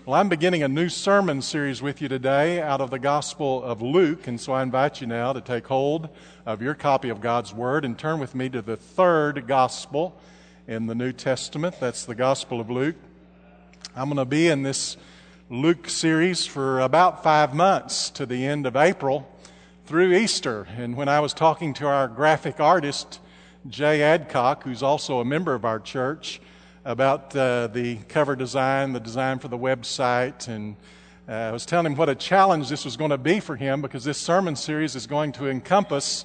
Well, I'm beginning a new sermon series with you today out of the Gospel of Luke, and so I invite you now to take hold of your copy of God's Word and turn with me to the third Gospel in the New Testament. That's the Gospel of Luke. I'm going to be in this Luke series for about 5 months to the end of April through Easter. And when I was talking to our graphic artist, Jay Adcock, who's also a member of our church, about the cover design, the design for the website, and I was telling him what a challenge this was going to be for him because this sermon series is going to encompass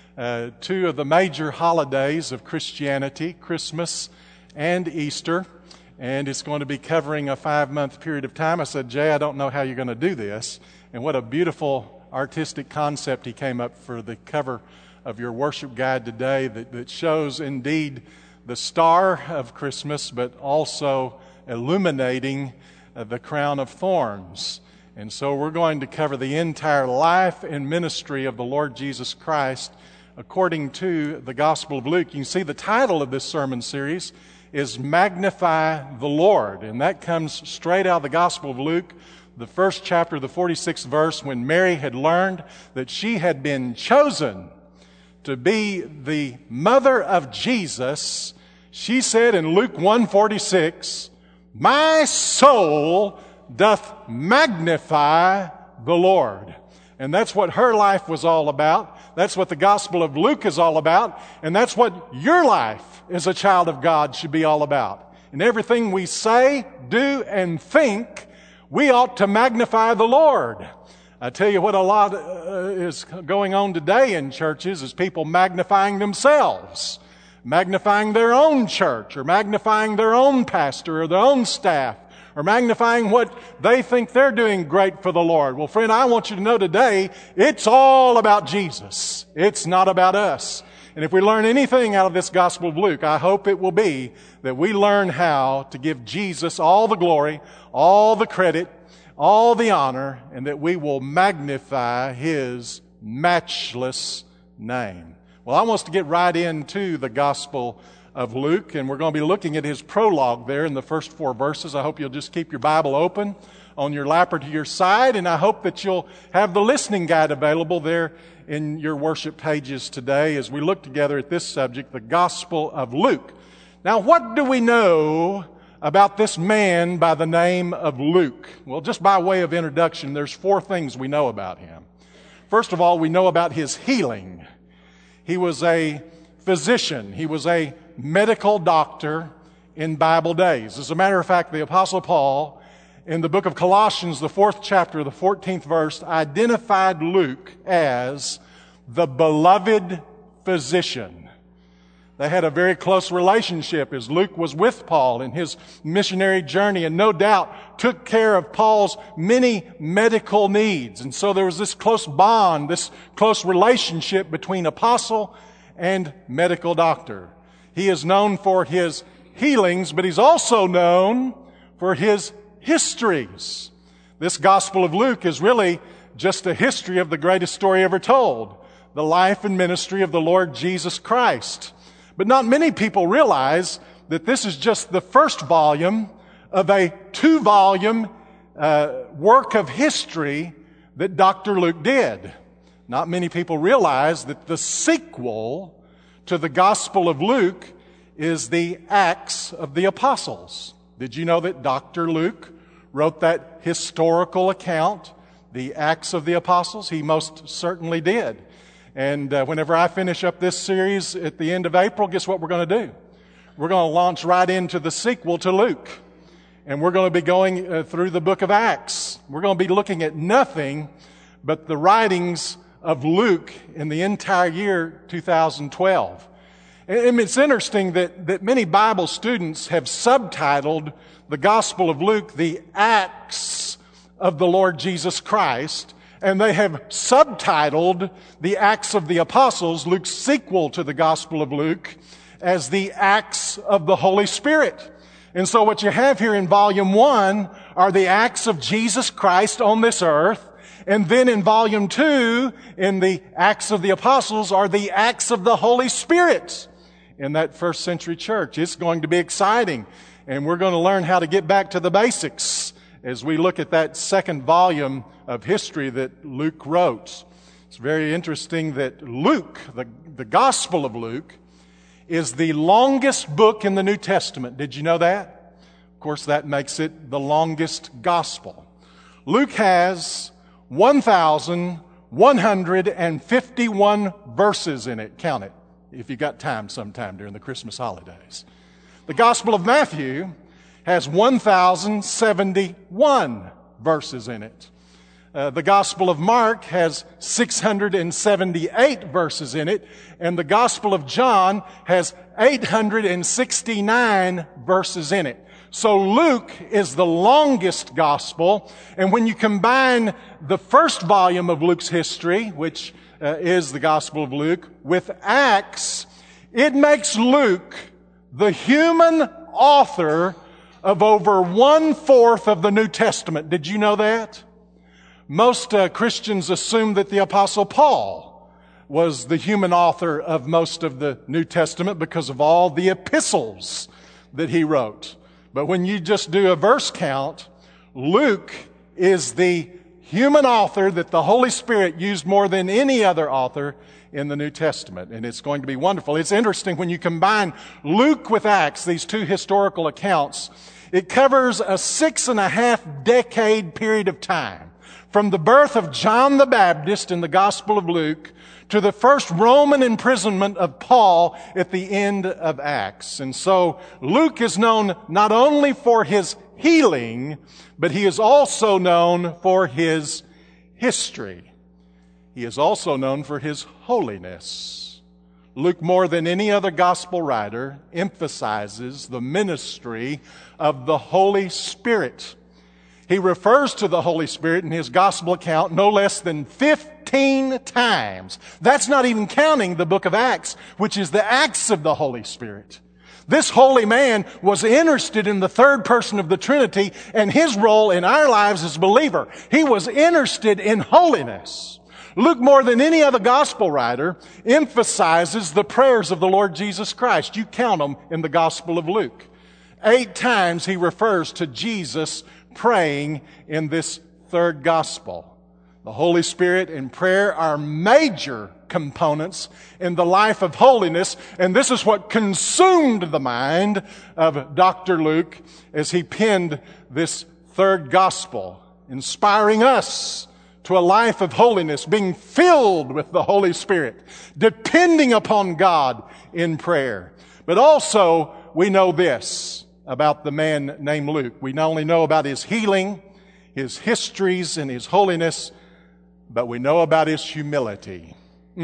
two of the major holidays of Christianity, Christmas and Easter, and it's going to be covering a 5-month period of time. I said, Jay, I don't know how you're going to do this, and what a beautiful artistic concept he came up for the cover of your worship guide today that shows indeed the star of Christmas, but also illuminating the crown of thorns. And so we're going to cover the entire life and ministry of the Lord Jesus Christ according to the Gospel of Luke. You can see the title of this sermon series is Magnify the Lord, and that comes straight out of the Gospel of Luke, the first chapter, the 46th verse, when Mary had learned that she had been chosen to be the mother of Jesus. She said in Luke 1:46, "My soul doth magnify the Lord." And that's what her life was all about. That's what the Gospel of Luke is all about. And that's what your life as a child of God should be all about. In everything we say, do, and think, we ought to magnify the Lord. I tell you what a lot is going on today in churches is people magnifying themselves, magnifying their own church, or magnifying their own pastor or their own staff, or magnifying what they think they're doing great for the Lord. Well, friend, I want you to know today, it's all about Jesus. It's not about us. And if we learn anything out of this Gospel of Luke, I hope it will be that we learn how to give Jesus all the glory, all the credit, all the honor, and that we will magnify His matchless name. Well, I want us to get right into the Gospel of Luke, and we're going to be looking at his prologue there in the first 4 verses. I hope you'll just keep your Bible open on your lap or to your side, and I hope that you'll have the listening guide available there in your worship pages today as we look together at this subject, the Gospel of Luke. Now, what do we know about this man by the name of Luke? Well, just by way of introduction, there's 4 things we know about him. First of all, we know about his healing. He was a physician. He was a medical doctor in Bible days. As a matter of fact, the Apostle Paul, in the book of Colossians, the 4th chapter, the 14th verse, identified Luke as the beloved physician. They had a very close relationship as Luke was with Paul in his missionary journey and no doubt took care of Paul's many medical needs. And so there was this close bond, this close relationship between apostle and medical doctor. He is known for his healings, but he's also known for his histories. This Gospel of Luke is really just a history of the greatest story ever told, the life and ministry of the Lord Jesus Christ. But not many people realize that this is just the first volume of a 2-volume work of history that Dr. Luke did. Not many people realize that the sequel to the Gospel of Luke is the Acts of the Apostles. Did you know that Dr. Luke wrote that historical account, the Acts of the Apostles? He most certainly did. And whenever I finish up this series at the end of April, guess what we're going to do? We're going to launch right into the sequel to Luke. And we're going to be going through the book of Acts. We're going to be looking at nothing but the writings of Luke in the entire year 2012. And it's interesting that many Bible students have subtitled the Gospel of Luke, the Acts of the Lord Jesus Christ, and they have subtitled the Acts of the Apostles, Luke's sequel to the Gospel of Luke, as the Acts of the Holy Spirit. And so what you have here in Volume 1 are the Acts of Jesus Christ on this earth. And then in Volume 2, in the Acts of the Apostles, are the Acts of the Holy Spirit in that first century church. It's going to be exciting. And we're going to learn how to get back to the basics as we look at that second volume of history that Luke wrote. It's very interesting that Luke, the Gospel of Luke, is the longest book in the New Testament. Did you know that? Of course, that makes it the longest gospel. Luke has 1,151 verses in it. Count it if you got time sometime during the Christmas holidays. The Gospel of Matthew has 1,071 verses in it. The Gospel of Mark has 678 verses in it, and the Gospel of John has 869 verses in it. So Luke is the longest gospel, and when you combine the first volume of Luke's history, which is the Gospel of Luke, with Acts, it makes Luke the human author of over 1/4 of the New Testament. Did you know that? Most Christians assume that the Apostle Paul was the human author of most of the New Testament because of all the epistles that he wrote. But when you just do a verse count, Luke is the human author that the Holy Spirit used more than any other author in the New Testament. And it's going to be wonderful. It's interesting when you combine Luke with Acts, these two historical accounts, it covers a 6.5 decade period of time. From the birth of John the Baptist in the Gospel of Luke to the first Roman imprisonment of Paul at the end of Acts. And so Luke is known not only for his healing, but he is also known for his history. He is also known for his holiness. Luke, more than any other gospel writer, emphasizes the ministry of the Holy Spirit. He refers to the Holy Spirit in his gospel account no less than 15 times. That's not even counting the book of Acts, which is the acts of the Holy Spirit. This holy man was interested in the third person of the Trinity and his role in our lives as a believer. He was interested in holiness. Luke, more than any other gospel writer, emphasizes the prayers of the Lord Jesus Christ. You count them in the Gospel of Luke. 8 times he refers to Jesus praying in this third gospel. The Holy Spirit and prayer are major components in the life of holiness, and this is what consumed the mind of Dr. Luke as he penned this third gospel, inspiring us to a life of holiness, being filled with the Holy Spirit, depending upon God in prayer. But also, we know this about the man named Luke. We not only know about his healing, his histories, and his holiness, but we know about his humility.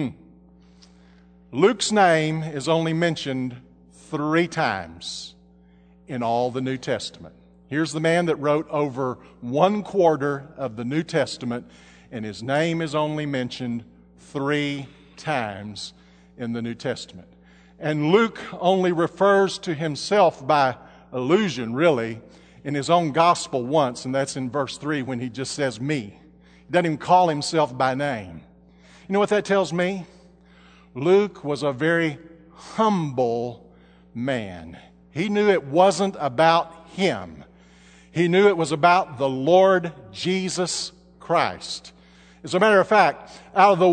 Luke's name is only mentioned 3 times in all the New Testament. Here's the man that wrote over 1/4 of the New Testament, and his name is only mentioned 3 times in the New Testament. And Luke only refers to himself by allusion, really, in his own gospel once, and that's in verse 3 when he just says me. He doesn't even call himself by name. You know what that tells me? Luke was a very humble man. He knew it wasn't about him. He knew it was about the Lord Jesus Christ. As a matter of fact, out of the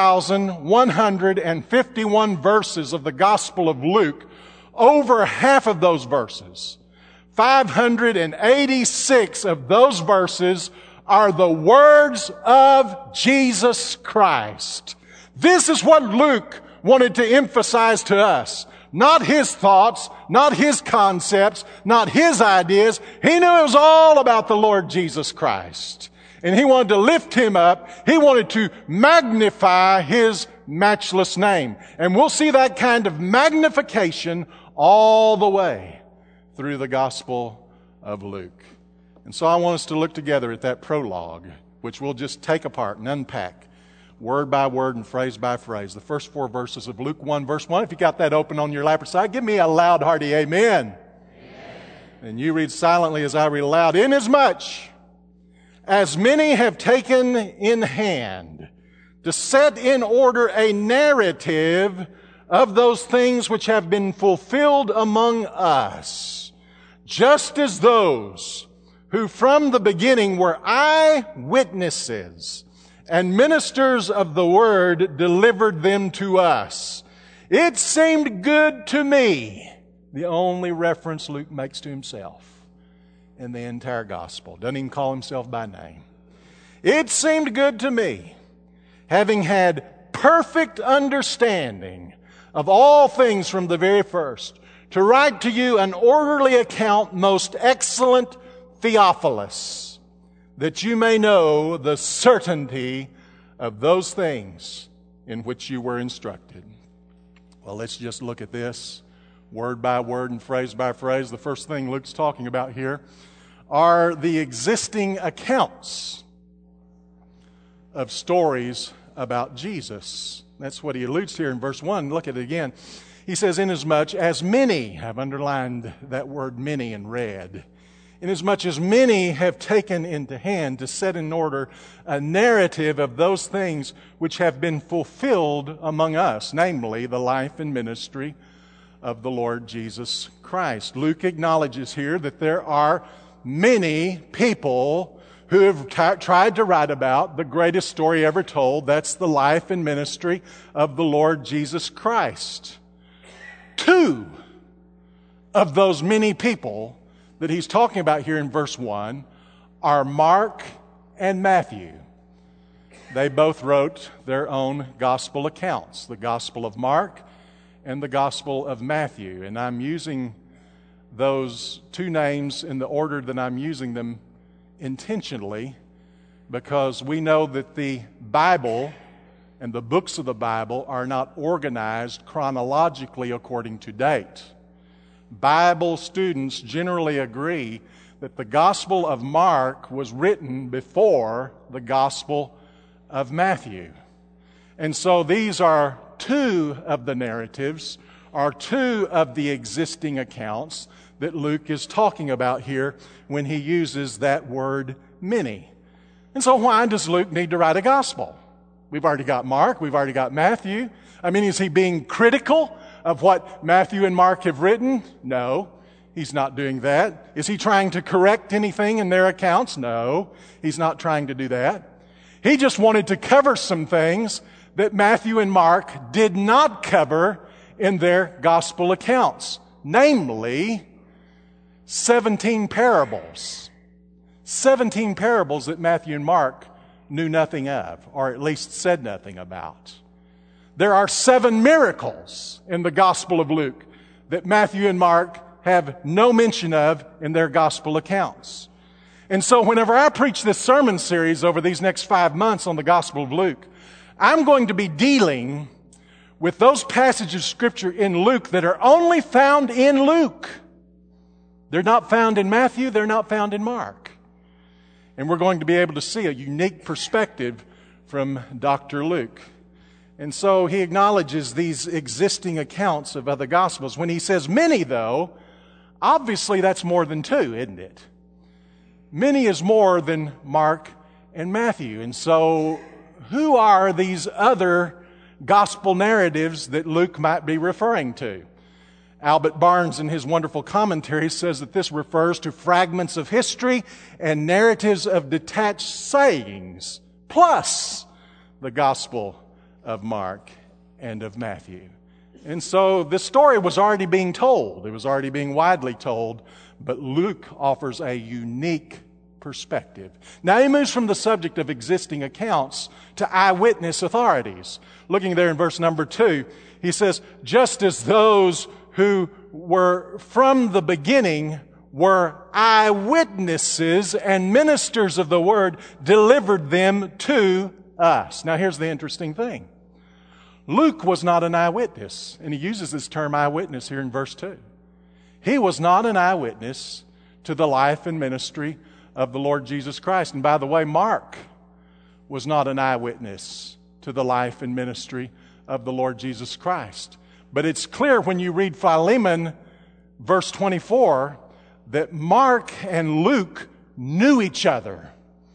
1,151 verses of the Gospel of Luke, over half of those verses, 586 of those verses, are the words of Jesus Christ. This is what Luke wanted to emphasize to us. Not his thoughts, not his concepts, not his ideas. He knew it was all about the Lord Jesus Christ. And he wanted to lift him up. He wanted to magnify his matchless name. And we'll see that kind of magnification all the way through the Gospel of Luke. And so I want us to look together at that prologue, which we'll just take apart and unpack word by word and phrase by phrase. The first 4 verses of Luke 1, verse 1. If you got that open on your lap or side, give me a loud, hearty amen. And you read silently as I read aloud. Inasmuch as many have taken in hand to set in order a narrative of those things which have been fulfilled among us, just as those who from the beginning were eyewitnesses and ministers of the word, delivered them to us. It seemed good to me. The only reference Luke makes to himself in the entire gospel. Doesn't even call himself by name. It seemed good to me, having had perfect understanding of all things from the very first, to write to you an orderly account, most excellent Theophilus, that you may know the certainty of those things in which you were instructed. Well, let's just look at this word by word and phrase by phrase. The first thing Luke's talking about here are the existing accounts of stories about Jesus. That's what he alludes to here in verse 1. Look at it again. He says, inasmuch as many, I've underlined that word many in red, inasmuch as many have taken into hand to set in order a narrative of those things which have been fulfilled among us, namely the life and ministry of the Lord Jesus Christ. Luke acknowledges here that there are many people who have tried to write about the greatest story ever told. That's the life and ministry of the Lord Jesus Christ. Two of those many people that he's talking about here in verse 1 are Mark and Matthew. They both wrote their own gospel accounts, the Gospel of Mark and the Gospel of Matthew. And I'm using those two names in the order that I'm using them intentionally, because we know that the Bible and the books of the Bible are not organized chronologically according to date. Bible students generally agree that the Gospel of Mark was written before the Gospel of Matthew. And so these are two of the narratives, are two of the existing accounts that Luke is talking about here when he uses that word many. And so why does Luke need to write a gospel? We've already got Mark, we've already got Matthew. I mean, is he being critical of what Matthew and Mark have written? No, he's not doing that. Is he trying to correct anything in their accounts? No, he's not trying to do that. He just wanted to cover some things that Matthew and Mark did not cover in their gospel accounts, namely 17 parables. 17 parables that Matthew and Mark knew nothing of, or at least said nothing about. There are 7 miracles in the Gospel of Luke that Matthew and Mark have no mention of in their gospel accounts. And so whenever I preach this sermon series over these next 5 months on the Gospel of Luke, I'm going to be dealing with those passages of Scripture in Luke that are only found in Luke. They're not found in Matthew, they're not found in Mark. And we're going to be able to see a unique perspective from Dr. Luke. And so he acknowledges these existing accounts of other Gospels. When he says many, though, obviously that's more than 2, isn't it? Many is more than Mark and Matthew. And so who are these other gospel narratives that Luke might be referring to? Albert Barnes, in his wonderful commentary, says that this refers to fragments of history and narratives of detached sayings, plus the Gospel of Mark and of Matthew. And so the story was already being told. It was already being widely told, but Luke offers a unique perspective. Now he moves from the subject of existing accounts to eyewitness authorities. Looking there in verse number 2, he says, just as those who were from the beginning were eyewitnesses and ministers of the word, delivered them to us. Now here's the interesting thing. Luke was not an eyewitness, and he uses this term eyewitness here in verse 2. He was not an eyewitness to the life and ministry of the Lord Jesus Christ. And by the way, Mark was not an eyewitness to the life and ministry of the Lord Jesus Christ. But it's clear when you read Philemon, verse 24, that Mark and Luke knew each other.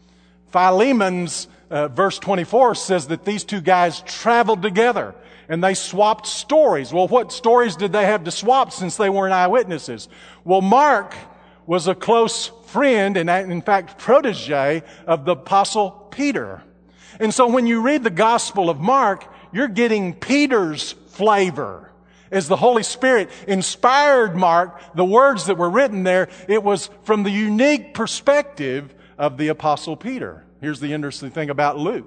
Philemon's verse 24 says that these two guys traveled together and they swapped stories. Well, what stories did they have to swap since they weren't eyewitnesses? Well, Mark was a close friend and in fact protege of the Apostle Peter. And so when you read the Gospel of Mark, you're getting Peter's flavor. As the Holy Spirit inspired Mark, the words that were written there, it was from the unique perspective of the Apostle Peter. Here's the interesting thing about Luke.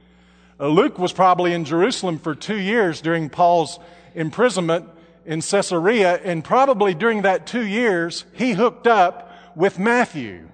Luke was probably in Jerusalem for 2 years during Paul's imprisonment in Caesarea, and probably during that 2 years, he hooked up with Matthew,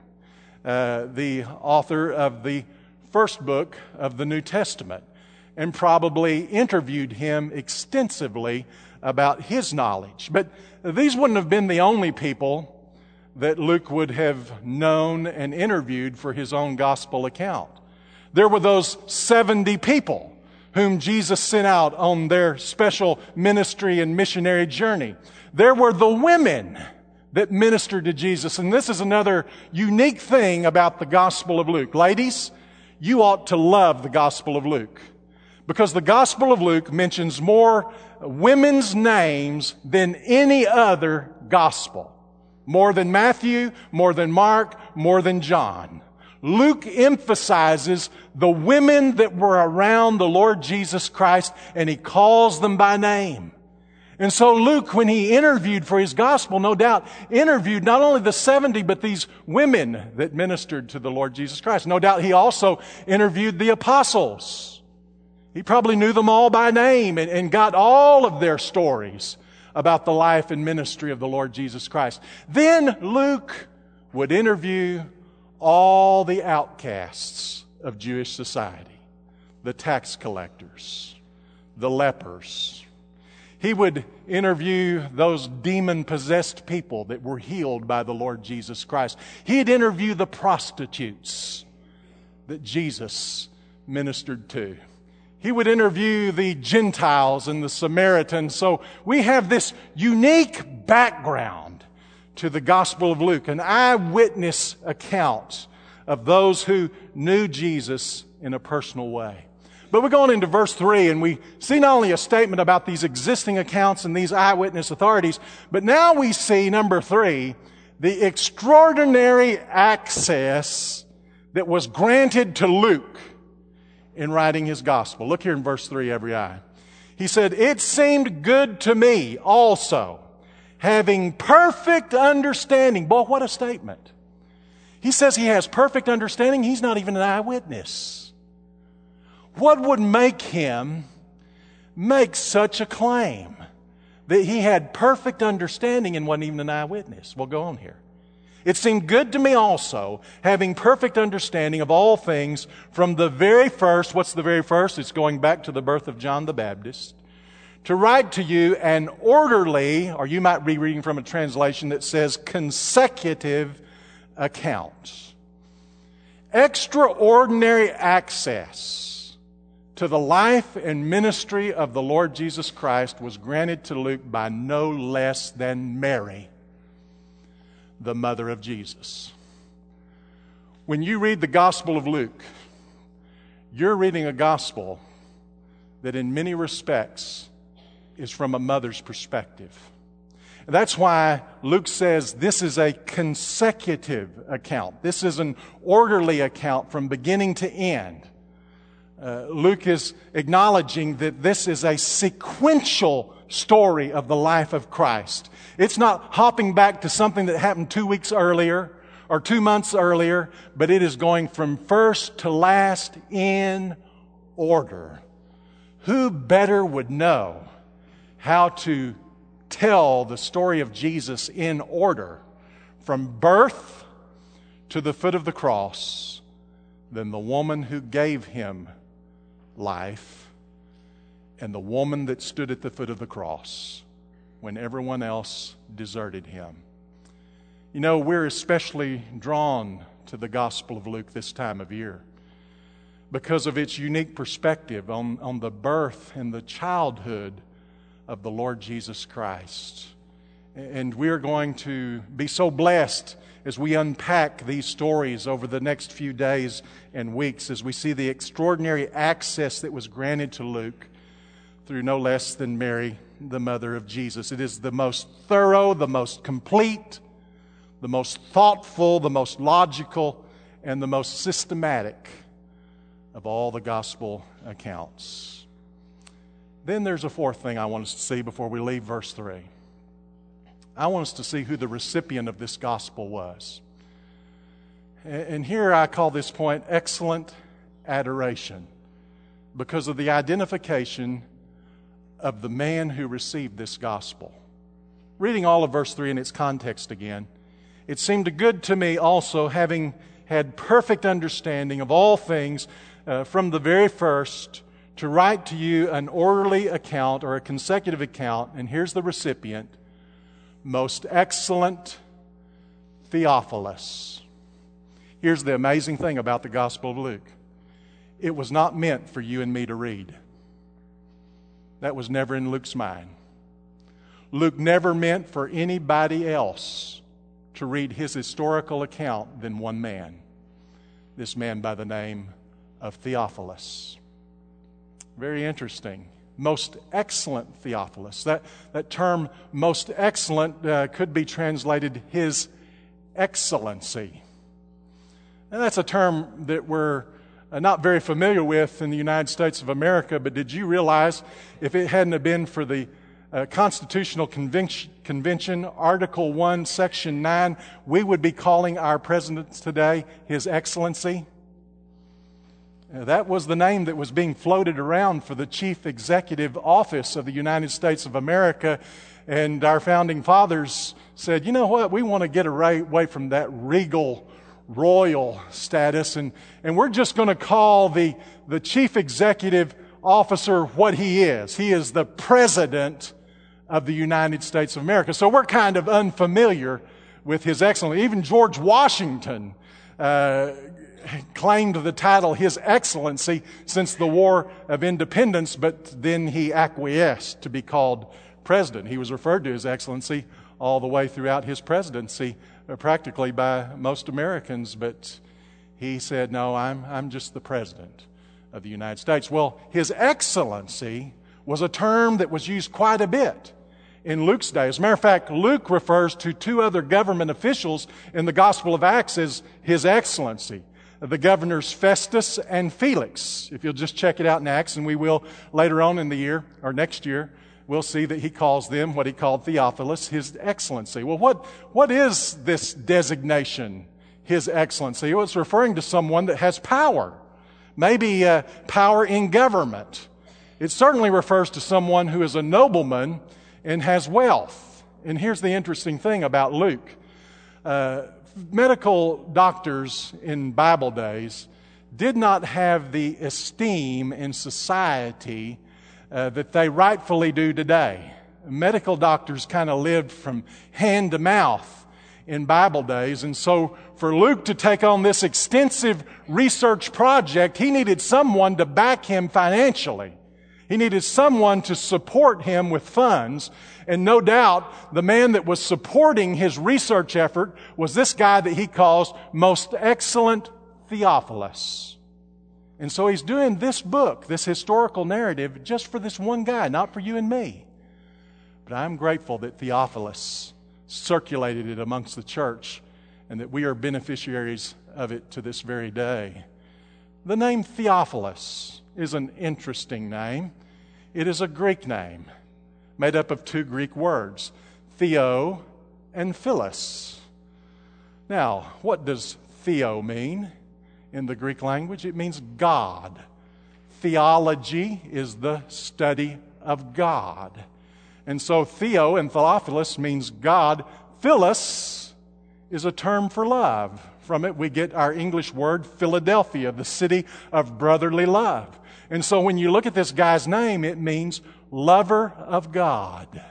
the author of the first book of the New Testament, and probably interviewed him extensively about his knowledge. But these wouldn't have been the only people that Luke would have known and interviewed for his own gospel account. There were those 70 people whom Jesus sent out on their special ministry and missionary journey. There were the women that ministered to Jesus. And this is another unique thing about the Gospel of Luke. Ladies, you ought to love the Gospel of Luke, because the Gospel of Luke mentions more women's names than any other gospel. More than Matthew, more than Mark, more than John. Luke emphasizes the women that were around the Lord Jesus Christ, and he calls them by name. And so Luke, when he interviewed for his gospel, no doubt interviewed not only the 70, but these women that ministered to the Lord Jesus Christ. No doubt he also interviewed the apostles. He probably knew them all by name and got all of their stories about the life and ministry of the Lord Jesus Christ. Then Luke would interview all the outcasts of Jewish society, the tax collectors, the lepers. He would interview those demon-possessed people that were healed by the Lord Jesus Christ. He'd interview the prostitutes that Jesus ministered to. He would interview the Gentiles and the Samaritans. So we have this unique background to the Gospel of Luke, an eyewitness account of those who knew Jesus in a personal way. But we're going into verse 3, and we see not only a statement about these existing accounts and these eyewitness authorities, but now we see, number 3, the extraordinary access that was granted to Luke in writing his gospel. Look here in verse 3, every eye. He said, "It seemed good to me also, having perfect understanding." Boy, what a statement. He says he has perfect understanding. He's not even an eyewitness. What would make him make such a claim that he had perfect understanding and wasn't even an eyewitness? Well, go on here. "It seemed good to me also, having perfect understanding of all things from the very first." What's the very first? It's going back to the birth of John the Baptist. "To write to you an orderly," or you might be reading from a translation that says consecutive account. Extraordinary access to the life and ministry of the Lord Jesus Christ was granted to Luke by no less than Mary, the mother of Jesus. When you read the Gospel of Luke, you're reading a gospel that in many respects is from a mother's perspective. That's why Luke says this is a consecutive account. This is an orderly account from beginning to end. Luke is acknowledging that this is a sequential story of the life of Christ. It's not hopping back to something that happened 2 weeks earlier or 2 months earlier, but it is going from first to last in order. Who better would know how to tell the story of Jesus in order from birth to the foot of the cross than the woman who gave him life and the woman that stood at the foot of the cross when everyone else deserted him? You know, we're especially drawn to the Gospel of Luke this time of year because of its unique perspective on the birth and the childhood of the Lord Jesus Christ. And we are going to be so blessed as we unpack these stories over the next few days and weeks, as we see the extraordinary access that was granted to Luke through no less than Mary, the mother of Jesus. It is the most thorough, the most complete, the most thoughtful, the most logical, and the most systematic of all the gospel accounts. Then there's a fourth thing I want us to see before we leave verse 3. I want us to see who the recipient of this gospel was. And here I call this point excellent adoration, because of the identification of the man who received this gospel. Reading all of verse 3 in its context again, it seemed good to me also, having had perfect understanding of all things from the very first, to write to you an orderly account or a consecutive account, and here's the recipient, most excellent Theophilus. Here's the amazing thing about the Gospel of Luke. It was not meant for you and me to read. That was never in Luke's mind. Luke never meant for anybody else to read his historical account than one man. This man by the name of Theophilus. Very interesting. Most excellent Theophilus. That term, most excellent, could be translated His Excellency. And that's a term that we're not very familiar with in the United States of America, but did you realize if it hadn't have been for the Constitutional Convention, Article 1, Section 9, we would be calling our president today His Excellency? That was the name that was being floated around for the chief executive office of the United States of America. And our founding fathers said, you know what, we want to get away from that regal, royal status, and we're just going to call the chief executive officer what he is. He is the President of the United States of America. So we're kind of unfamiliar with His Excellency. Even George Washington claimed the title His Excellency since the War of Independence, but then he acquiesced to be called President. He was referred to His Excellency all the way throughout his presidency, practically by most Americans, but he said, no, I'm just the President of the United States. Well, His Excellency was a term that was used quite a bit in Luke's day. As a matter of fact, Luke refers to two other government officials in the Gospel of Acts as His Excellency. The governors Festus and Felix. If you'll just check it out in Acts, and we will later on in the year, or next year, we'll see that he calls them, what he called Theophilus, His Excellency. Well, what is this designation, His Excellency? Well, it's referring to someone that has power. Maybe power in government. It certainly refers to someone who is a nobleman and has wealth. And here's the interesting thing about Luke. Medical doctors in Bible days did not have the esteem in society that they rightfully do today. Medical doctors kind of lived from hand to mouth in Bible days, and so for Luke to take on this extensive research project, he needed someone to back him financially. He needed someone to support him with funds. And no doubt the man that was supporting his research effort was this guy that he calls Most Excellent Theophilus. And so he's doing this book, this historical narrative, just for this one guy, not for you and me. But I'm grateful that Theophilus circulated it amongst the church and that we are beneficiaries of it to this very day. The name Theophilus is an interesting name. It is a Greek name made up of two Greek words, Theo and Philos. Now, what does Theo mean in the Greek language? It means God. Theology is the study of God. And so Theo and Theophilus means God. Philos is a term for love. From it we get our English word Philadelphia, the city of brotherly love. And so when you look at this guy's name, it means lover of God.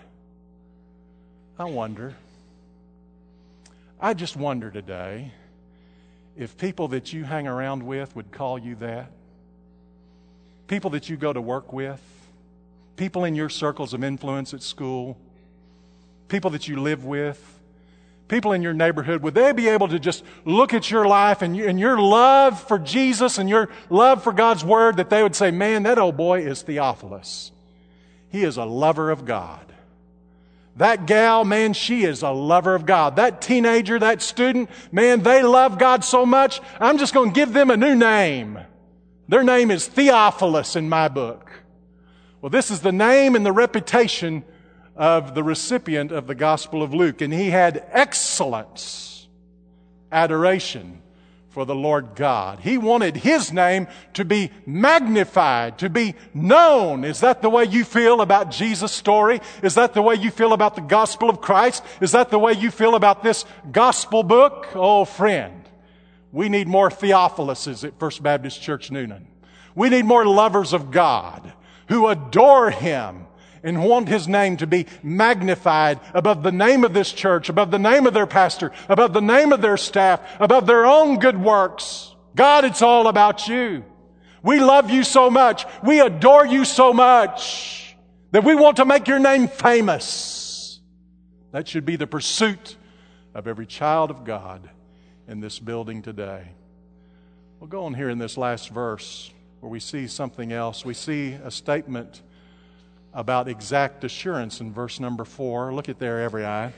I just wonder today if people that you hang around with would call you that. People that you go to work with. People in your circles of influence at school. People that you live with. People in your neighborhood, would they be able to just look at your life and your love for Jesus and your love for God's Word, that they would say, man, that old boy is Theophilus. He is a lover of God. That gal, man, she is a lover of God. That teenager, that student, man, they love God so much, I'm just going to give them a new name. Their name is Theophilus in my book. Well, this is the name and the reputation of the recipient of the Gospel of Luke. And he had excellence, adoration for the Lord God. He wanted his name to be magnified, to be known. Is that the way you feel about Jesus' story? Is that the way you feel about the gospel of Christ? Is that the way you feel about this gospel book? Oh, friend, we need more Theophiluses at First Baptist Church Newnan. We need more lovers of God who adore Him and want His name to be magnified above the name of this church, above the name of their pastor, above the name of their staff, above their own good works. God, it's all about you. We love you so much. We adore you so much that we want to make your name famous. That should be the pursuit of every child of God in this building today. We'll go on here in this last verse where we see something else. We see a statement about exact assurance in verse number 4. Look at there, every eye.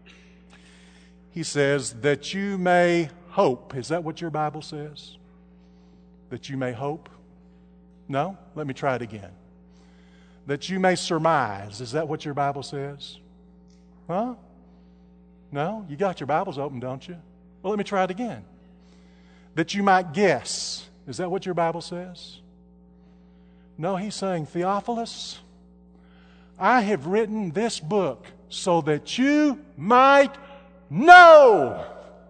He says, that you may hope. Is that what your Bible says? That you may hope? No? Let me try it again. That you may surmise. Is that what your Bible says? Huh? No? You got your Bibles open, don't you? Well, let me try it again. That you might guess. Is that what your Bible says? No, he's saying, Theophilus, I have written this book so that you might know,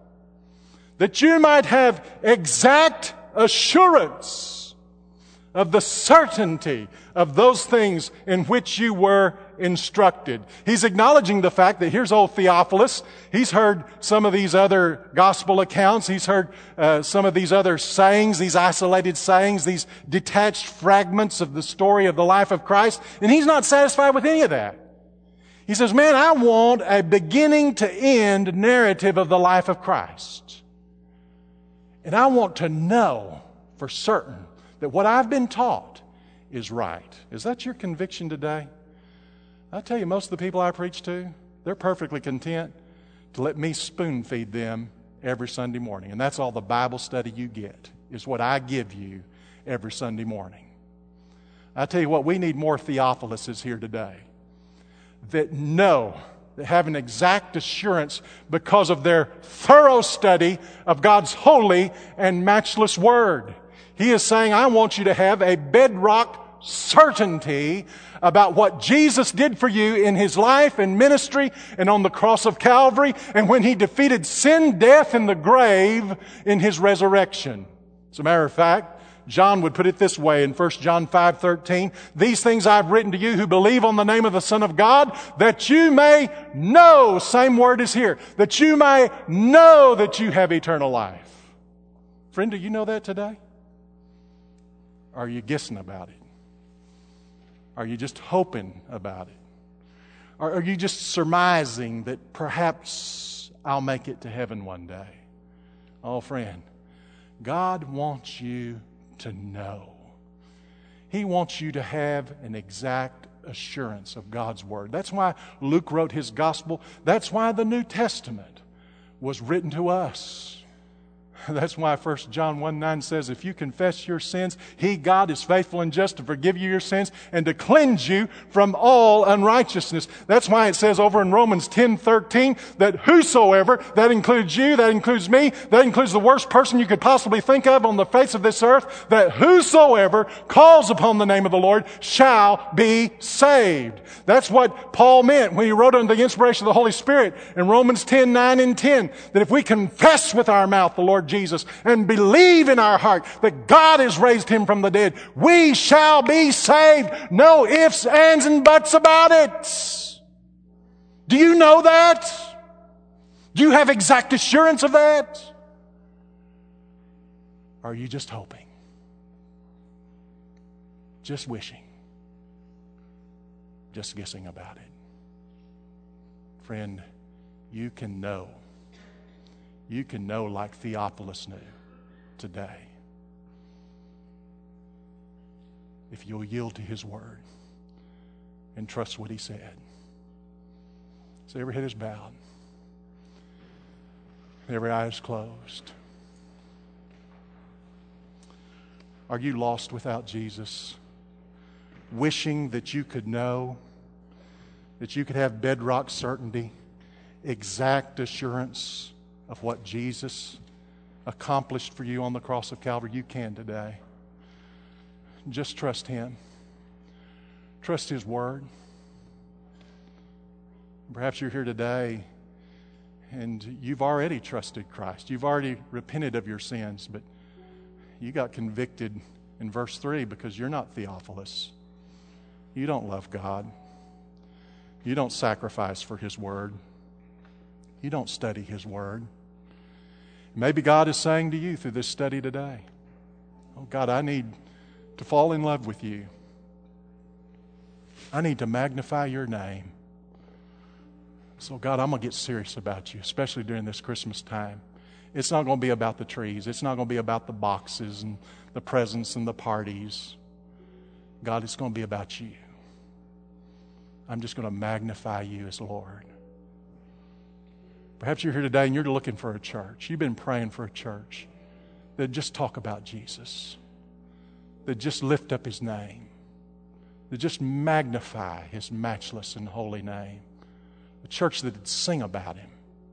that you might have exact assurance of the certainty of those things in which you were instructed. He's acknowledging the fact that here's old Theophilus. He's heard some of these other gospel accounts. He's heard some of these other sayings, these isolated sayings, these detached fragments of the story of the life of Christ. And he's not satisfied with any of that. He says, man, I want a beginning to end narrative of the life of Christ. And I want to know for certain that what I've been taught is right. Is that your conviction today? I tell you, most of the people I preach to, they're perfectly content to let me spoon feed them every Sunday morning. And that's all the Bible study you get, is what I give you every Sunday morning. I tell you what, we need more Theophiluses here today that know, that have an exact assurance because of their thorough study of God's holy and matchless Word. He is saying, I want you to have a bedrock certainty about what Jesus did for you in His life and ministry and on the cross of Calvary, and when He defeated sin, death, and the grave in His resurrection. As a matter of fact, John would put it this way in 1 John 5:13, these things I've written to you who believe on the name of the Son of God, that you may know, same word is here, that you may know that you have eternal life. Friend, do you know that today? Are you guessing about it? Are you just hoping about it? Or are you just surmising that perhaps I'll make it to heaven one day? Oh, friend, God wants you to know. He wants you to have an exact assurance of God's Word. That's why Luke wrote his gospel. That's why the New Testament was written to us. That's why 1 John 1:9 says, if you confess your sins, He, God, is faithful and just to forgive you your sins and to cleanse you from all unrighteousness. That's why it says over in Romans 10:13 that whosoever, that includes you, that includes me, that includes the worst person you could possibly think of on the face of this earth, that whosoever calls upon the name of the Lord shall be saved. That's what Paul meant when he wrote under the inspiration of the Holy Spirit in Romans 10:9 and 10, that if we confess with our mouth the Lord Jesus and believe in our heart that God has raised Him from the dead, we shall be saved. No ifs, ands, and buts about it. Do you know that? Do you have exact assurance of that? Or are you just hoping? Just wishing? Just guessing about it? Friend, you can know. You can know like Theophilus knew today. If you'll yield to His Word and trust what He said. So every head is bowed. Every eye is closed. Are you lost without Jesus? Wishing that you could know, that you could have bedrock certainty, exact assurance of what Jesus accomplished for you on the cross of Calvary? You can today. Just trust Him. Trust His Word. Perhaps you're here today and you've already trusted Christ. You've already repented of your sins, but you got convicted in verse 3 because you're not Theophilus. You don't love God. You don't sacrifice for His Word. You don't study His Word. Maybe God is saying to you through this study today, oh God, I need to fall in love with You. I need to magnify Your name. So God, I'm going to get serious about You, especially during this Christmas time. It's not going to be about the trees. It's not going to be about the boxes and the presents and the parties. God, it's going to be about You. I'm just going to magnify You as Lord. Perhaps you're here today and you're looking for a church. You've been praying for a church that just talk about Jesus, that just lift up His name, that just magnify His matchless and holy name. A church that would sing about Him.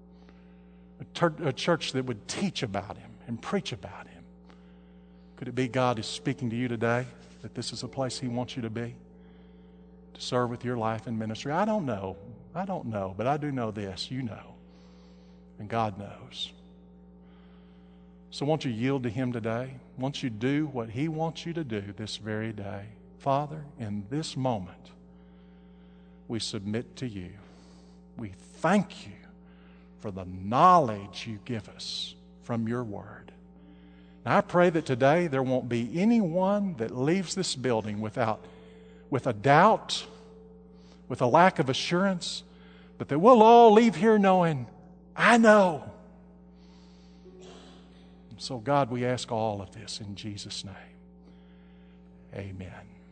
A church that would teach about Him and preach about Him. Could it be God is speaking to you today that this is a place He wants you to be? To serve with your life and ministry? I don't know, but I do know this. You know. And God knows. So won't you yield to Him today? Won't you do what He wants you to do this very day? Father, in this moment, we submit to You. We thank You for the knowledge You give us from Your Word. Now I pray that today there won't be anyone that leaves this building with a doubt, with a lack of assurance, but that we'll all leave here knowing, I know. So God, we ask all of this in Jesus' name. Amen.